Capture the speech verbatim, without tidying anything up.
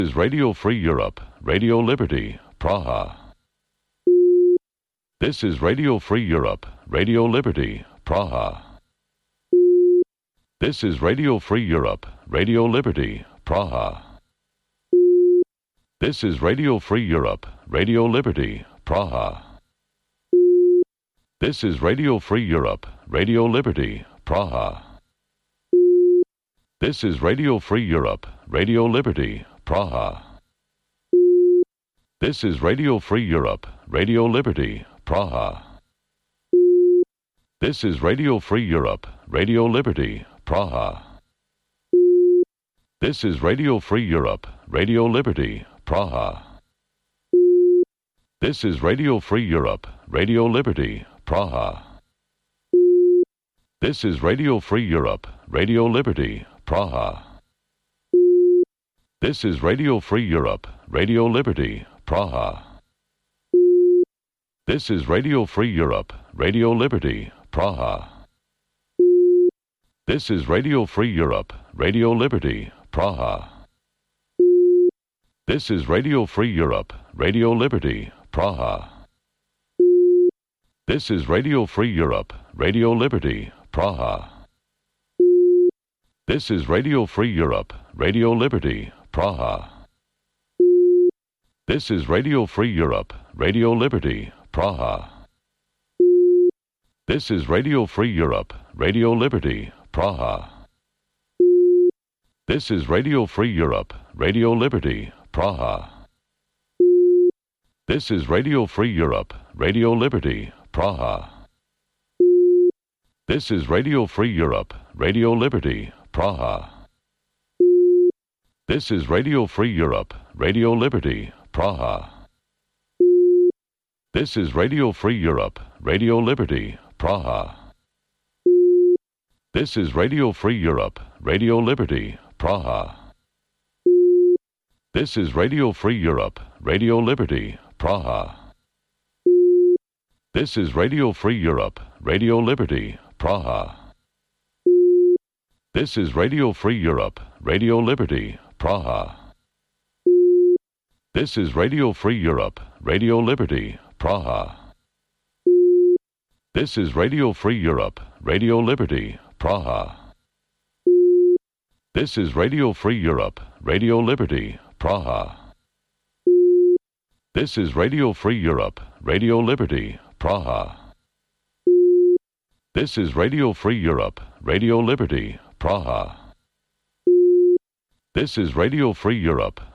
is Radio Free Europe, Radio Liberty, Praha. This is Radio Free Europe, Radio Liberty, Praha. This is Radio Free Europe, Radio Liberty, Praha. This is Radio Free Europe, Radio Liberty, Praha. This is Radio Free Europe, Radio Liberty, Praha. This is Radio Free Europe, Radio Liberty, Praha. This is Radio Free Europe, Radio Liberty, Praha. This is Radio Free Europe, Radio Liberty, Praha. This is Radio Free Europe, Radio Liberty, Praha. This is Radio Free Europe, Radio Liberty, Praha. This is Radio Free Europe, Radio Liberty, Praha. This is Radio Free Europe, Radio Liberty, Praha. This is Radio Free Europe, Radio Liberty, Praha. This is Radio Free Europe, Radio Liberty, Praha. This is Radio Free Europe, Radio Liberty, Praha. This is Radio Free Europe, Radio Liberty, Praha. This is Radio Free Europe, Radio Liberty, Praha. This is Radio Free Europe, Radio Liberty, Praha. This is Radio Free Europe, Radio Liberty, Praha. This is Radio Free Europe, Radio Liberty, Praha. This is Radio Free Europe, Radio Liberty, Praha. This is Radio Free Europe, Radio Liberty, Praha. This is Radio Free Europe, Radio Liberty, Praha. This is Radio Free Europe, Radio Liberty, Praha. This is Radio Free Europe, Radio Liberty, Praha. This is Radio Free Europe, Radio Liberty, Praha. This is Radio Free Europe, Radio Liberty, Praha. This is Radio Free Europe, Radio Liberty, Praha. This is Radio Free Europe, Radio Liberty, Praha. This is Radio Free Europe, Radio Liberty, Praha. This is Radio Free Europe, Radio Liberty, Praha. This is Radio Free Europe, Radio Liberty, Praha. This is Radio Free Europe, Radio Liberty, Praha. This is Radio Free Europe,